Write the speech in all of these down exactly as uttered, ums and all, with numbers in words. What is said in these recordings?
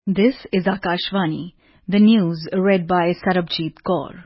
This is Akashvani, the news read by Sarabjit Kaur.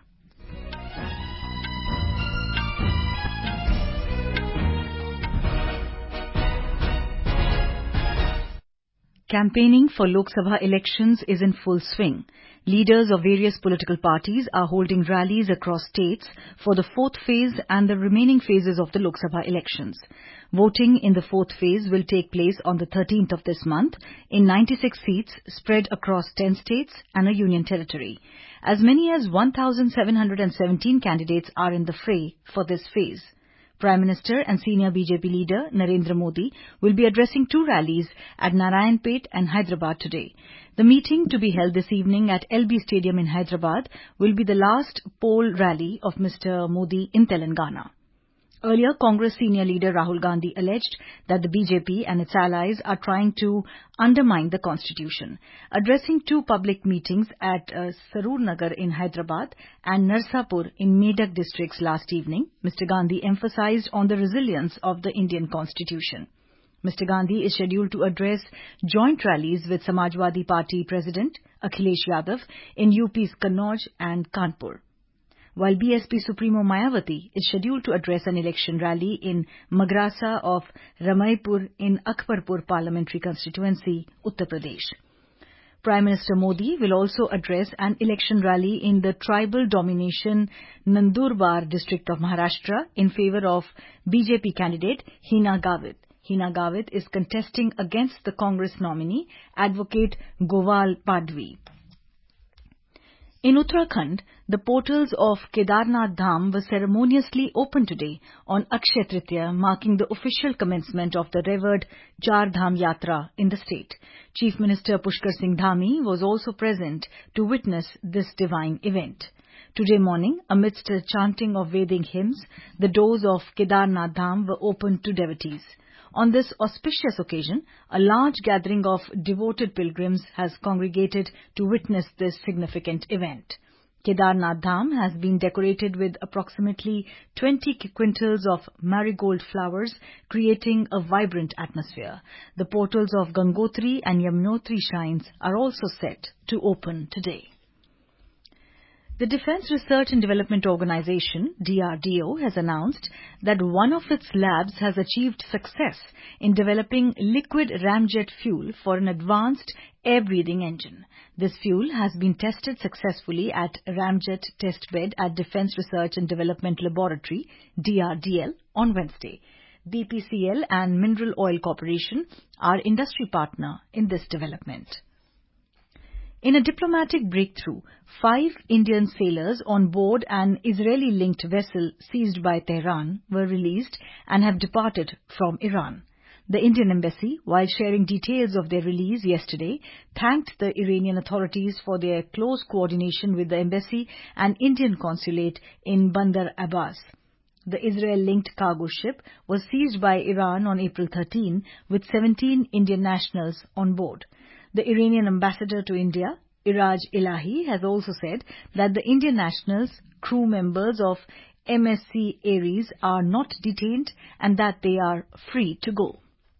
Campaigning for Lok Sabha elections is in full swing. Leaders of various political parties are holding rallies across states for the fourth phase and the remaining phases of the Lok Sabha elections. Voting in the fourth phase will take place on the thirteenth of this month in ninety-six seats spread across ten states and a union territory. As many as one thousand seven hundred seventeen candidates are in the fray for this phase. Prime Minister and senior B J P leader Narendra Modi will be addressing two rallies at Narayanpet and Hyderabad today. The meeting to be held this evening at L B Stadium in Hyderabad will be the last poll rally of Mister Modi in Telangana. Earlier, Congress senior leader Rahul Gandhi alleged that the B J P and its allies are trying to undermine the constitution. Addressing two public meetings at uh, Sarur Nagar in Hyderabad and Narsapur in Medak districts last evening, Mister Gandhi emphasized on the resilience of the Indian constitution. Mister Gandhi is scheduled to address joint rallies with Samajwadi Party President Akhilesh Yadav in U P's Kannauj and Kanpur, while B S P Supremo Mayawati is scheduled to address an election rally in Magrasa of Ramaipur in Akbarpur Parliamentary Constituency, Uttar Pradesh. Prime Minister Modi will also address an election rally in the tribal domination Nandurbar district of Maharashtra in favour of B J P candidate Hina Gavit. Hina Gavit is contesting against the Congress nominee, Advocate Gowal Padvi. In Uttarakhand, the portals of Kedarnath Dham were ceremoniously opened today on Akshaya Tritiya, marking the official commencement of the revered Char Dham Yatra in the state. Chief Minister Pushkar Singh Dhami was also present to witness this divine event. Today morning, amidst a chanting of Vedic hymns, the doors of Kedarnath Dham were opened to devotees. On this auspicious occasion, a large gathering of devoted pilgrims has congregated to witness this significant event. Kedarnath Dham has been decorated with approximately twenty quintals of marigold flowers, creating a vibrant atmosphere. The portals of Gangotri and Yamunotri shrines are also set to open today. The Defence Research and Development Organization, D R D O, has announced that one of its labs has achieved success in developing liquid ramjet fuel for an advanced air-breathing engine. This fuel has been tested successfully at Ramjet Test Bed at Defence Research and Development Laboratory, D R D L, on Wednesday. B P C L and Mineral Oil Corporation are industry partner in this development. In a diplomatic breakthrough, five Indian sailors on board an Israeli-linked vessel seized by Tehran were released and have departed from Iran. The Indian embassy, while sharing details of their release yesterday, thanked the Iranian authorities for their close coordination with the embassy and Indian consulate in Bandar Abbas. The Israel-linked cargo ship was seized by Iran on April thirteenth with seventeen Indian nationals on board. The Iranian ambassador to India, Iraj Elahi, has also said that the Indian nationals, crew members of M S C Aries, are not detained and that they are free to go.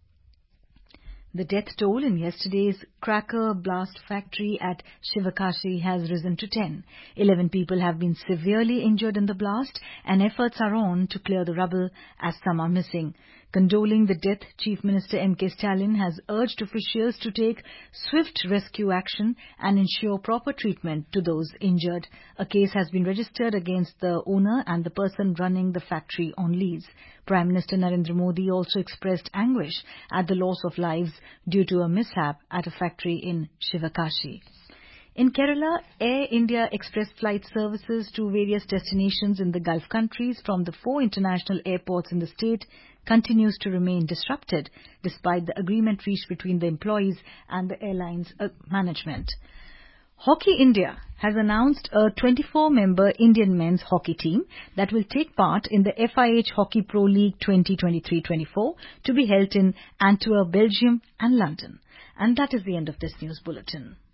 The death toll in yesterday's cracker blast factory at Shivakashi has risen to ten. Eleven people have been severely injured in the blast, and efforts are on to clear the rubble as some are missing. Condoling the death, Chief Minister M K Stalin has urged officials to take swift rescue action and ensure proper treatment to those injured. A case has been registered against the owner and the person running the factory on lease. Prime Minister Narendra Modi also expressed anguish at the loss of lives due to a mishap at a factory in Shivakashi. In Kerala, Air India express flight services to various destinations in the Gulf countries from the four international airports in the state continues to remain disrupted despite the agreement reached between the employees and the airline's uh, management. Hockey India has announced a twenty-four member Indian men's hockey team that will take part in the F I H Hockey Pro League twenty twenty-three twenty-four to be held in Antwerp, Belgium and London. And that is the end of this news bulletin.